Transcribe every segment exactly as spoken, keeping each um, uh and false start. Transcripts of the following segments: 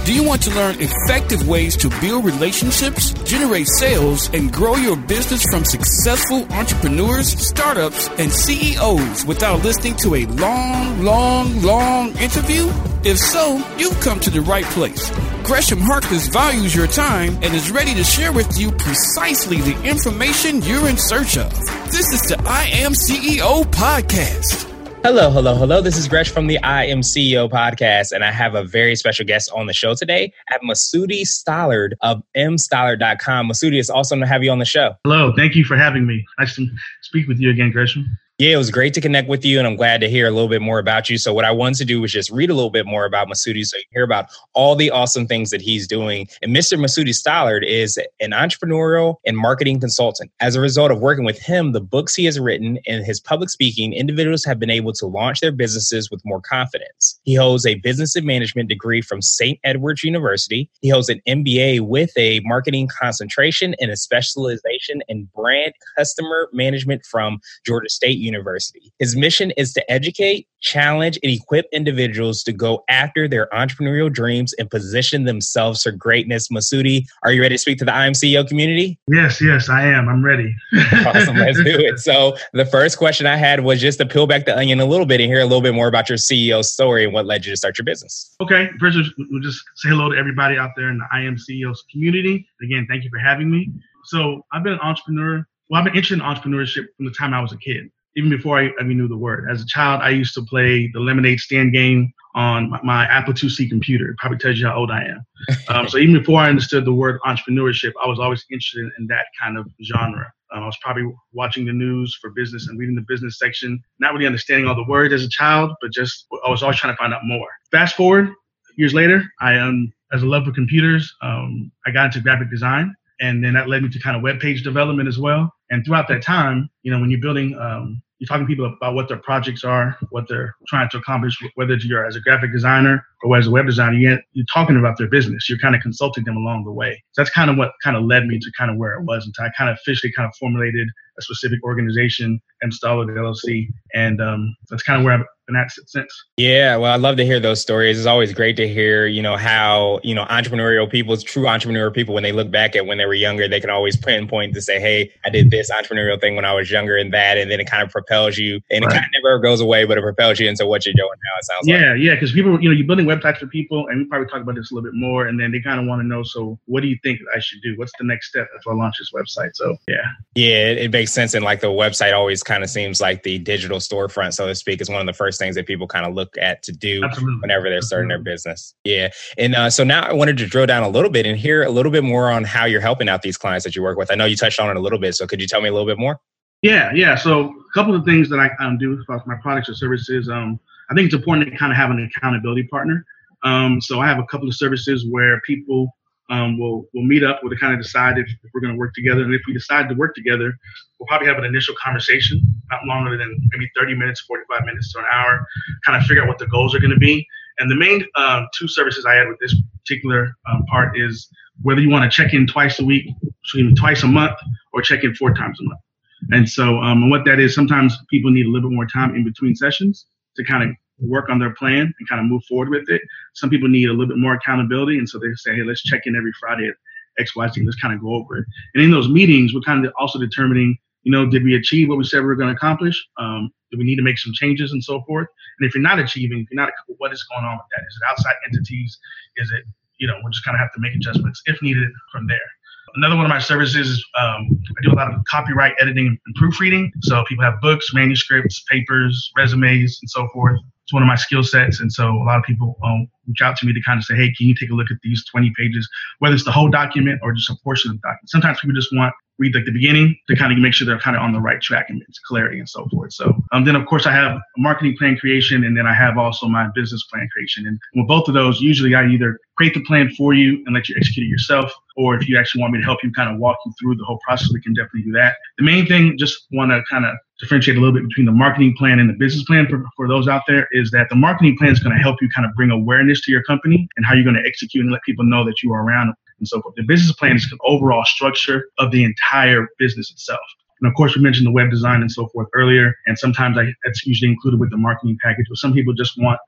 Do you want to learn effective ways to build relationships, generate sales, and grow your business from successful entrepreneurs, startups, and C E Os without listening to a long, long, long interview? If so, you've come to the right place. Gresham Harkless values your time and is ready to share with you precisely the information you're in search of. This is the I Am C E O podcast. Hello, hello, hello. This is Gresh from the I Am C E O podcast, and I have a very special guest on the show today. I have Masudi Stallard of m stallard dot com. Masudi, it's awesome to have you on the show. Hello, thank you for having me. Nice to speak with you again, Gresham. Yeah, it was great to connect with you, and I'm glad to hear a little bit more about you. So what I wanted to do was just read a little bit more about Masudi so you can hear about all the awesome things that he's doing. And Mister Masudi Stallard is an entrepreneurial and marketing consultant. As a result of working with him, the books he has written, and his public speaking, individuals have been able to launch their businesses with more confidence. He holds a business and management degree from Saint Edward's University. He holds an M B A with a marketing concentration and a specialization in brand customer management from Georgia State University. University. His mission is to educate, challenge, and equip individuals to go after their entrepreneurial dreams and position themselves for greatness. Masudi, are you ready to speak to the I Am C E O community? Yes, yes, I am. I'm ready. Awesome. Let's do it. So the first question I had was just to peel back the onion a little bit and hear a little bit more about your C E O story and what led you to start your business. Okay. First, we'll just say hello to everybody out there in the I Am C E O community. Again, thank you for having me. So I've been an entrepreneur. Well, I've been interested in entrepreneurship from the time I was a kid. Even before I even knew the word. As a child, I used to play the lemonade stand game on my, my Apple two C computer. It probably tells you how old I am. Um, so even before I understood the word entrepreneurship, I was always interested in, in that kind of genre. Um, I was probably watching the news for business and reading the business section, not really understanding all the words as a child, but just I was always trying to find out more. Fast forward years later, I um, as a love for computers, um, I got into graphic design. And then that led me to kind of web page development as well. And throughout that time, you know, when you're building, um, you're talking to people about what their projects are, what they're trying to accomplish, whether you're as a graphic designer or as a web designer, you're, you're talking about their business. You're kind of consulting them along the way. So that's kind of what kind of led me to kind of where it was until I kind of officially kind of formulated a specific organization, M Stallard L L C. And um, that's kind of where I've been at since. Yeah, well, I love to hear those stories. It's always great to hear, you know, how, you know, entrepreneurial people, true entrepreneurial people, when they look back at when they were younger, they can always pinpoint to say, hey, I did this entrepreneurial thing when I was younger and that, and then it kind of propels you, and right. It kind of never goes away, but it propels you into what you're doing now, it sounds yeah, like. Yeah, yeah, because people, you know, you're building websites for people, and we probably talk about this a little bit more, and then they kind of want to know, so what do you think I should do? What's the next step after I launch this website? So, yeah. Yeah, it, it makes sense. And like the website always kind of seems like the digital storefront, so to speak, is one of the first things that people kind of look at to do Absolutely. Whenever they're starting Absolutely. Their business. Yeah. And uh, so now I wanted to drill down a little bit and hear a little bit more on how you're helping out these clients that you work with. I know you touched on it a little bit, so could you tell me a little bit more? Yeah, yeah. So a couple of things that I um, do with my products or services. Um, I think it's important to kind of have an accountability partner. Um, so I have a couple of services where people um, will will meet up, we'll kind of decide if, if we're going to work together. And if we decide to work together, we'll probably have an initial conversation, not longer than maybe thirty minutes, forty-five minutes to an hour, kind of figure out what the goals are going to be. And the main um, two services I had with this particular um, part is whether you want to check in twice a week, excuse me, twice a month, or check in four times a month. And so um, and what that is, sometimes people need a little bit more time in between sessions to kind of work on their plan and kind of move forward with it. Some people need a little bit more accountability. And so they say, hey, let's check in every Friday at X Y Z. Let's kind of go over it. And in those meetings, we're kind of also determining, you know, did we achieve what we said we were going to accomplish? Um, do we need to make some changes and so forth? And if you're not achieving, if you're not, what is going on with that? Is it outside entities? Is it, you know, we'll just kind of have to make adjustments if needed from there. Another one of my services is um, I do a lot of copyright editing and proofreading. So people have books, manuscripts, papers, resumes, and so forth. It's one of my skill sets. And so a lot of people um, reach out to me to kind of say, hey, can you take a look at these twenty pages, whether it's the whole document or just a portion of the document. Sometimes people just want read like the beginning to kind of make sure they're kind of on the right track and it's clarity and so forth. So um, then, of course, I have a marketing plan creation, and then I have also my business plan creation. And with both of those, usually I either create the plan for you and let you execute it yourself, or if you actually want me to help you kind of walk you through the whole process, we can definitely do that. The main thing, just want to kind of differentiate a little bit between the marketing plan and the business plan for, for those out there, is that the marketing plan is going to help you kind of bring awareness to your company and how you're going to execute and let people know that you are around and so forth. The business plan is the overall structure of the entire business itself. And of course, we mentioned the web design and so forth earlier, and sometimes I, that's usually included with the marketing package, but some people just want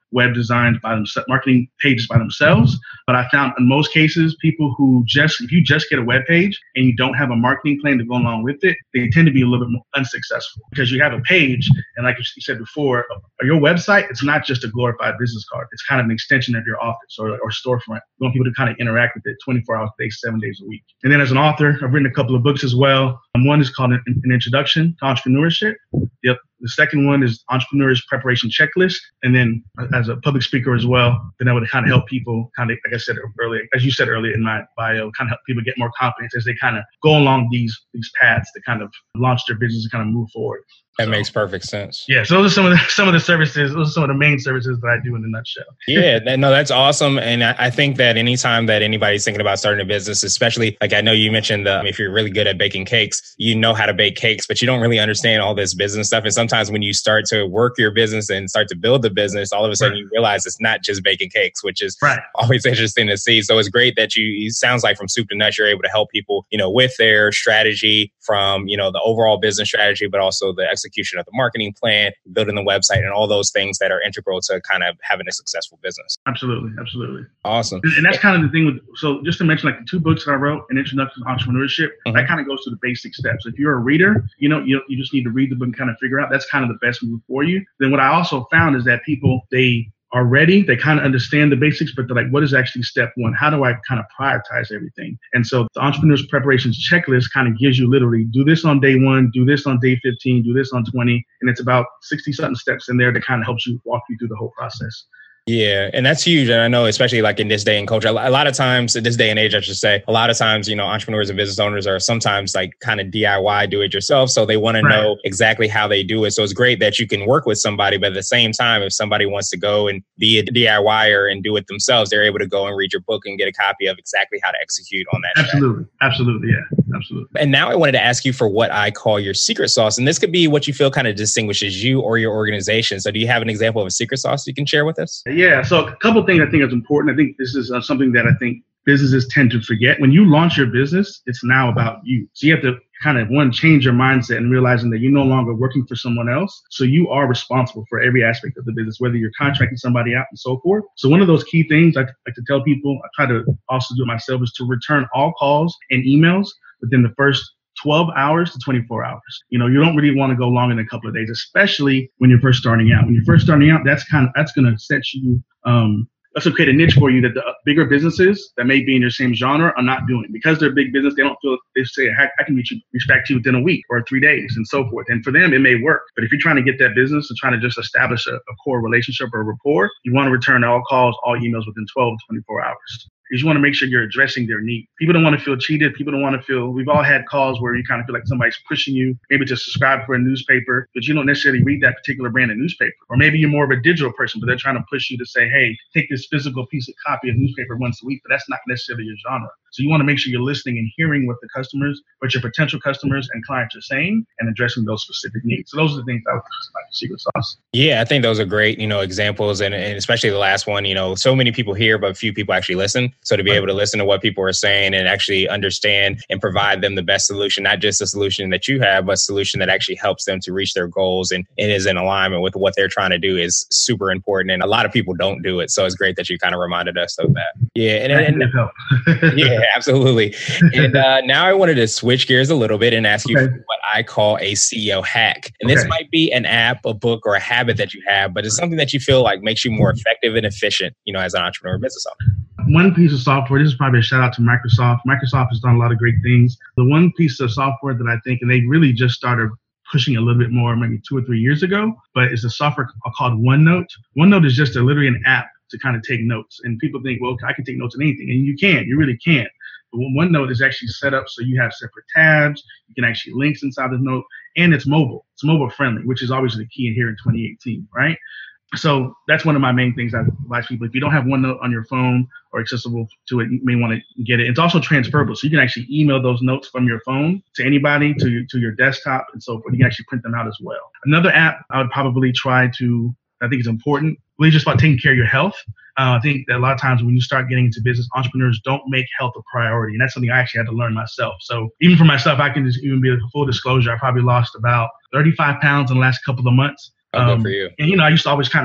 web designs by themselves, marketing pages by themselves. But I found in most cases, people who just, if you just get a web page and you don't have a marketing plan to go along with it, they tend to be a little bit more unsuccessful because you have a page. And like you said before, your website, it's not just a glorified business card. It's kind of an extension of your office or, or storefront. You want people to kind of interact with it twenty-four hours a day, seven days a week. And then as an author, I've written a couple of books as well. Um, one is called an, an Introduction to Entrepreneurship. Yep. The second one is Entrepreneur's Preparation Checklist. And then as a public speaker as well, then I would kind of help people kind of, like I said earlier, as you said earlier in my bio, kind of help people get more confidence as they kind of go along these these paths to kind of launch their business and kind of move forward. That So, makes perfect sense. yeah, so those are some of the some of the services. Those are some of the main services that I do in a nutshell. Yeah, that- no, that's awesome. And I, I think that anytime that anybody's thinking about starting a business, especially like I know you mentioned, um, if you're really good at baking cakes, you know how to bake cakes, but you don't really understand all this business stuff. And sometimes when you start to work your business and start to build the business, all of a sudden Right. you realize it's not just baking cakes, which is Right. always interesting to see. So it's great that you, it sounds like from soup to nuts, you're able to help people, you know, with their strategy from, you know, the overall business strategy, but also the execution of the marketing plan, building the website, and all those things that are integral to kind of having a successful business. Absolutely, absolutely. Awesome. And and that's kind of the thing with, so just to mention, like the two books that I wrote, An Introduction to Entrepreneurship, Mhm. that kind of goes to the basic steps. If you're a reader, you know, you, you just need to read the book and kind of figure out that's kind of the best move for you. Then what I also found is that people, they are ready, they kind of understand the basics, but they're like, what is actually step one? How do I kind of prioritize everything? And so the Entrepreneur's Preparations Checklist kind of gives you literally do this on day one, do this on day fifteen, do this on twenty. And it's about sixty something steps in there that kind of helps you walk you through the whole process. Yeah, and that's huge. And I know, especially like in this day and culture, a lot of times in this day and age, I should say, a lot of times, you know, entrepreneurs and business owners are sometimes like kind of D I Y, do it yourself. So they want to Right. know exactly how they do it. So it's great that you can work with somebody, but at the same time, if somebody wants to go and be a DIYer and do it themselves, they're able to go and read your book and get a copy of exactly how to execute on that. strategy. Absolutely. Absolutely. Yeah, absolutely. And now I wanted to ask you for what I call your secret sauce. And this could be what you feel kind of distinguishes you or your organization. So do you have an example of a secret sauce you can share with us? Yeah. So a couple of things I think is important. I think this is uh, something that I think businesses tend to forget. When you launch your business, it's now about you. So you have to kind of, one, change your mindset and realizing that you're no longer working for someone else. So you are responsible for every aspect of the business, whether you're contracting somebody out and so forth. So one of those key things I like to tell people, I try to also do it myself, is to return all calls and emails within the first twelve hours to twenty-four hours. You know, you don't really want to go longer than a couple of days, especially when you're first starting out. When you're first starting out, that's kind of, that's going to set you, um, that's going to create a niche for you that the bigger businesses that may be in your same genre are not doing. Because they're big business, they don't feel, they say, heck, I can reach, you, reach back to you within a week or three days and so forth. And for them, it may work. But if you're trying to get that business and trying to just establish a, a core relationship or a rapport, you want to return all calls, all emails within twelve to twenty-four hours. You just want to make sure you're addressing their need. People don't want to feel cheated. People don't want to feel, we've all had calls where you kind of feel like somebody's pushing you, maybe to subscribe for a newspaper, but you don't necessarily read that particular brand of newspaper. Or maybe you're more of a digital person, but they're trying to push you to say, hey, take this physical piece of copy of newspaper once a week, but that's not necessarily your genre. So you want to make sure you're listening and hearing what the customers, what your potential customers and clients are saying and addressing those specific needs. So those are the things I would like the secret sauce. Yeah, I think those are great, you know, examples. And, and especially the last one, you know, so many people hear, but few people actually listen. So to be able to listen to what people are saying and actually understand and provide them the best solution, not just a solution that you have, but a solution that actually helps them to reach their goals and, and is in alignment with what they're trying to do is super important. And a lot of people don't do it. So it's great that you kind of reminded us of that. Yeah. And, and, and yeah, absolutely. And uh, now I wanted to switch gears a little bit and ask you Okay. for what I call a C E O hack. And this Okay. might be an app, a book, or a habit that you have, but it's something that you feel like makes you more effective and efficient, you know, as an entrepreneur and business owner. One piece of software, this is probably a shout out to Microsoft. Microsoft has done a lot of great things. The one piece of software that I think, and they really just started pushing a little bit more maybe two or three years ago, but it's a software called OneNote. OneNote is just a, literally an app to kind of take notes. And people think, well, I can take notes on anything. And you can, you really can. But OneNote is actually set up so you have separate tabs. You can actually links inside the note, and it's mobile. It's mobile friendly, which is always the key in here in twenty eighteen, right? So that's one of my main things I advise people. If you don't have OneNote on your phone or accessible to it, you may want to get it. It's also transferable. So you can actually email those notes from your phone to anybody, to your, to your desktop and so forth. You can actually print them out as well. Another app I would probably try to, I think is important, really just about taking care of your health. Uh, I think that a lot of times when you start getting into business, entrepreneurs don't make health a priority. And that's something I actually had to learn myself. So even for myself, I can just even be a full disclosure. I probably lost about thirty-five pounds in the last couple of months. I'll Um, go for you. and, you know, I used to always kind of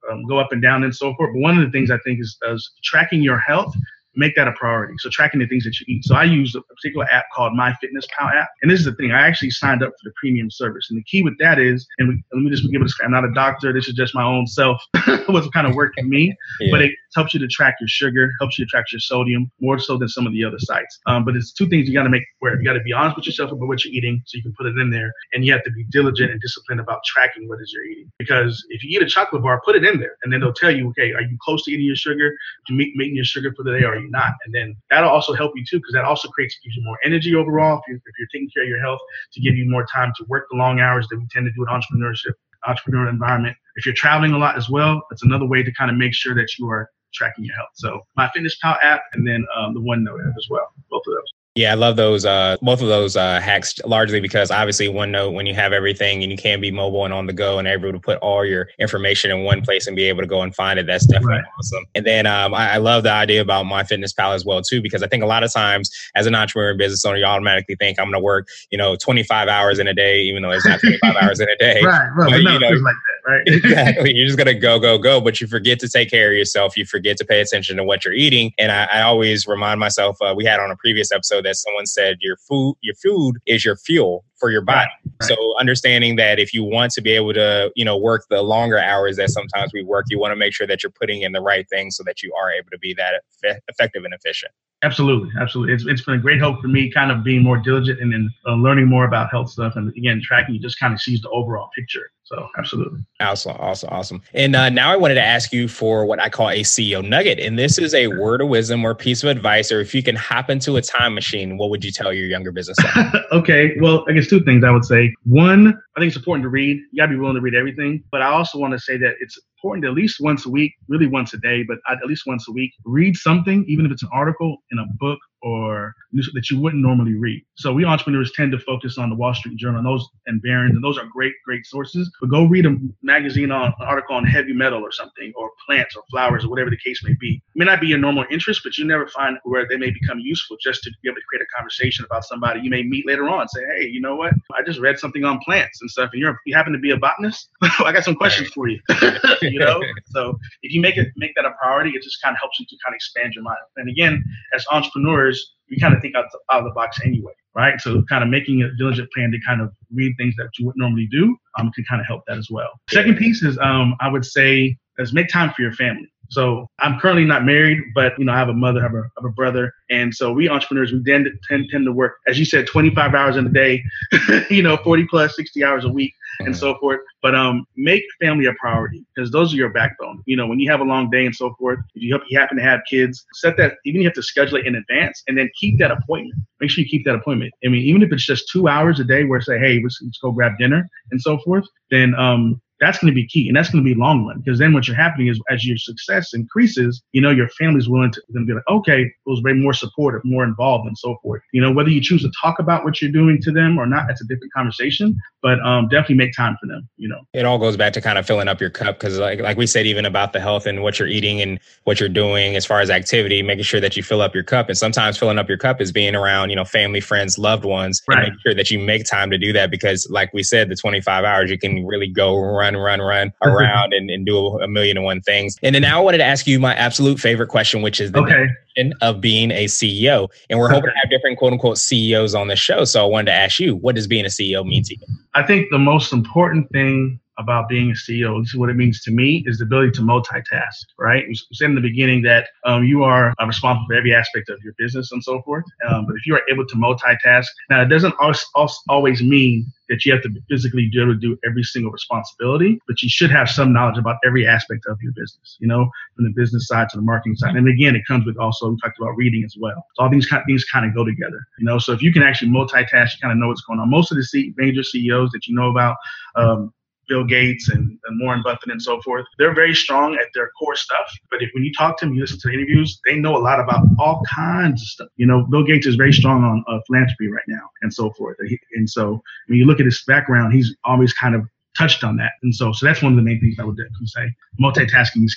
um, go up and down and so forth. But one of the things I think is, is tracking your health. Make that a priority. So tracking the things that you eat. So I use a particular app called MyFitnessPal app. And this is the thing. I actually signed up for the premium service. And the key with that is, and we, let me just give it a I'm not a doctor. This is just my own self. What's kind of worked for me. Yeah. But it helps you to track your sugar, helps you to track your sodium, more so than some of the other sites. Um, but it's two things you got to make where you got to be honest with yourself about what you're eating so you can put it in there. And you have to be diligent and disciplined about tracking what is you're eating. Because if you eat a chocolate bar, put it in there. And then they'll tell you, okay, are you close to eating your sugar? To meet, meeting your sugar for the day, or are you not? And then that'll also help you too, because that also creates, gives you more energy overall if you're, if you're taking care of your health, to give you more time to work the long hours that we tend to do in entrepreneurship, entrepreneurial environment. If you're traveling a lot as well, that's another way to kind of make sure that you are tracking your health. So MyFitnessPal app, and then um, the OneNote app as well, both of those. Yeah, I love those, uh, both of those uh, hacks, largely because obviously OneNote, when you have everything and you can be mobile and on the go and able to put all your information in one place and be able to go and find it, that's definitely right. Awesome. And then um, I, I love the idea about MyFitnessPal as well, too, because I think a lot of times as an entrepreneur and business owner, you automatically think I'm going to work, you know, twenty-five hours in a day, even though it's not twenty-five hours in a day. Right, right. But, no, you know, like that, right? Exactly. You're just going to go, go, go, but you forget to take care of yourself. You forget to pay attention to what you're eating. And I, I always remind myself, uh, we had on a previous episode that someone said, your food, your food is your fuel for your body. Right, right. So understanding that if you want to be able to, you know, work the longer hours that sometimes we work, you want to make sure that you're putting in the right things so that you are able to be that eff- effective and efficient. Absolutely. Absolutely. It's, it's been a great help for me kind of being more diligent and then uh, learning more about health stuff. And again, tracking, you just kind of sees the overall picture. So absolutely. Awesome. Awesome. Awesome. And uh, now I wanted to ask you for what I call a C E O nugget. And this is a word of wisdom or piece of advice, or if you can hop into a time machine, what would you tell your younger business owner? Okay. Well, I guess two things I would say. One, I think it's important to read. You gotta be willing to read everything. But I also want to say that it's important to at least once a week, really once a day, but at least once a week, read something, even if it's an article in a book or news that you wouldn't normally read. So we entrepreneurs tend to focus on the Wall Street Journal and those and Barron's, and those are great, great sources. But go read a magazine on an article on heavy metal or something, or plants or flowers or whatever the case may be. It may not be your normal interest, but you never find where they may become useful just to be able to create a conversation about somebody you may meet later on. Say, hey, you know what? I just read something on plants and stuff, and you're you happen to be a botanist. I got some questions for you. You know, so if you make it make that a priority, it just kind of helps you to kind of expand your mind. And again, as entrepreneurs, we kind of think out, the, out of the box anyway, right? So kind of making a diligent plan to kind of read things that you wouldn't normally do um, can kind of help that as well. Second piece is um, I would say is make time for your family. So I'm currently not married, but, you know, I have a mother, I have a, I have a brother. And so we entrepreneurs, we tend, tend, tend to work, as you said, twenty-five hours in a day, you know, forty plus, sixty hours a week and so forth. But um, make family a priority, because those are your backbone. You know, when you have a long day and so forth, if you, you happen to have kids, set that, even you have to schedule it in advance and then keep that appointment. Make sure you keep that appointment. I mean, even if it's just two hours a day where say, hey, let's, let's go grab dinner and so forth, then um, that's going to be key. And that's going to be long run, because then what's happening is as your success increases, you know, your family's willing to going to be like, okay, it was very more supportive, more involved and so forth. You know, whether you choose to talk about what you're doing to them or not, that's a different conversation, but um, definitely make time for them, you know. It all goes back to kind of filling up your cup, because like, like we said, even about the health and what you're eating and what you're doing as far as activity, making sure that you fill up your cup. And sometimes filling up your cup is being around, you know, family, friends, loved ones, right. And making sure that you make time to do that, because like we said, the twenty-five hours, you can really go run, run, run around and, and do a million and one things. And then now I wanted to ask you my absolute favorite question, which is the okay. definition of being a C E O. And we're hoping to have different quote unquote C E Os on the show. So I wanted to ask you, what does being a C E O mean to you? I think the most important thing about being a C E O, this is what it means to me, is the ability to multitask, right? We said in the beginning that um, you are uh, responsible for every aspect of your business and so forth. Um, but if you are able to multitask, now it doesn't always, always mean that you have to physically be able to do every single responsibility, but you should have some knowledge about every aspect of your business, you know, from the business side to the marketing side. And again, it comes with also, we talked about reading as well. So all these kind of things kind of go together, you know, so if you can actually multitask, you kind of know what's going on. Most of the C- major C E Os that you know about, um, Bill Gates and, and Warren Buffett and so forth, they're very strong at their core stuff. But if when you talk to them, you listen to the interviews, they know a lot about all kinds of stuff. You know, Bill Gates is very strong on uh, philanthropy right now and so forth. And so when you look at his background, he's always kind of touched on that. And so so that's one of the main things I would definitely say. Multitasking is key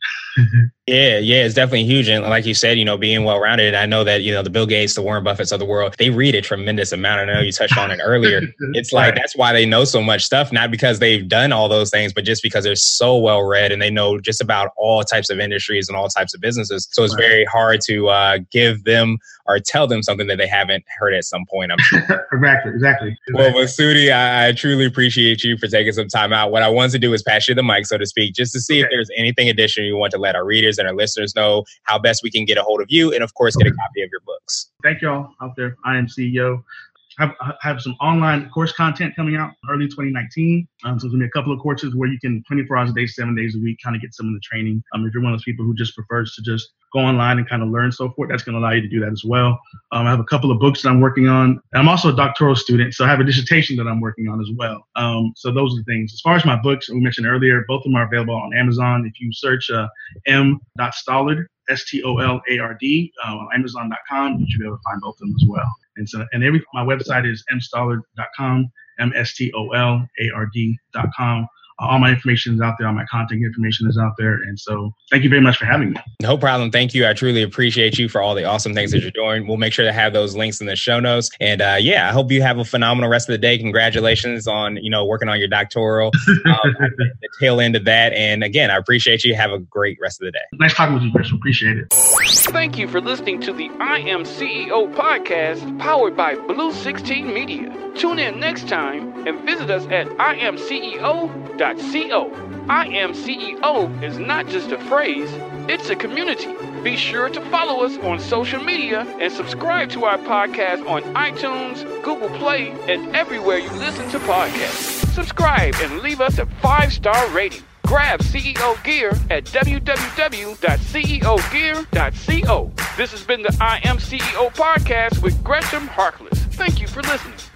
Yeah, yeah, it's definitely huge. And like you said, you know, being well-rounded, I know that, you know, the Bill Gates, the Warren Buffetts of the world, they read a tremendous amount. I know you touched on it earlier. It's like, right. That's why they know so much stuff, not because they've done all those things, but just because they're so well-read and they know just about all types of industries and all types of businesses. So it's right. very hard to uh, give them or tell them something that they haven't heard at some point, I'm sure. exactly, exactly. Well, Masudi, I, I truly appreciate you for taking some time out. What I wanted to do is pass you the mic, so to speak, just to see okay. if there's anything additional you want to let our readers and our listeners know how best we can get a hold of you and, of course, get a copy of your books. Thank y'all out there. I am C E O. I have, I have some online course content coming out early twenty nineteen. Um, so there's going to be a couple of courses where you can twenty-four hours a day, seven days a week, kind of get some of the training. Um, if you're one of those people who just prefers to just go online and kind of learn so forth, that's going to allow you to do that as well. Um, I have a couple of books that I'm working on. I'm also a doctoral student, so I have a dissertation that I'm working on as well. Um, so those are the things. As far as my books, we mentioned earlier, both of them are available on Amazon. If you search uh, m dot stollard, S T O L A R D, uh, on amazon dot com, you should be able to find both of them as well. And so, and every my website is m stollard dot com, M S T O L A R D dot com. Uh, all my information is out there. All my contact information is out there. And so thank you very much for having me. No problem. Thank you. I truly appreciate you for all the awesome things that you're doing. We'll make sure to have those links in the show notes. And uh, yeah, I hope you have a phenomenal rest of the day. Congratulations on, you know, working on your doctoral, um, at the, the tail end of that. And again, I appreciate you. Have a great rest of the day. Nice talking with you, Chris. Appreciate it. Thank you for listening to the I Am C E O podcast powered by Blue sixteen Media. Tune in next time and visit us at I am C E O dot co. I Am C E O is not just a phrase, it's a community. Be sure to follow us on social media and subscribe to our podcast on iTunes, Google Play, and everywhere you listen to podcasts. Subscribe and leave us a five-star rating. Grab C E O gear at w w w dot c e o gear dot co. This has been the I Am C E O podcast with Gresham Harkless. Thank you for listening.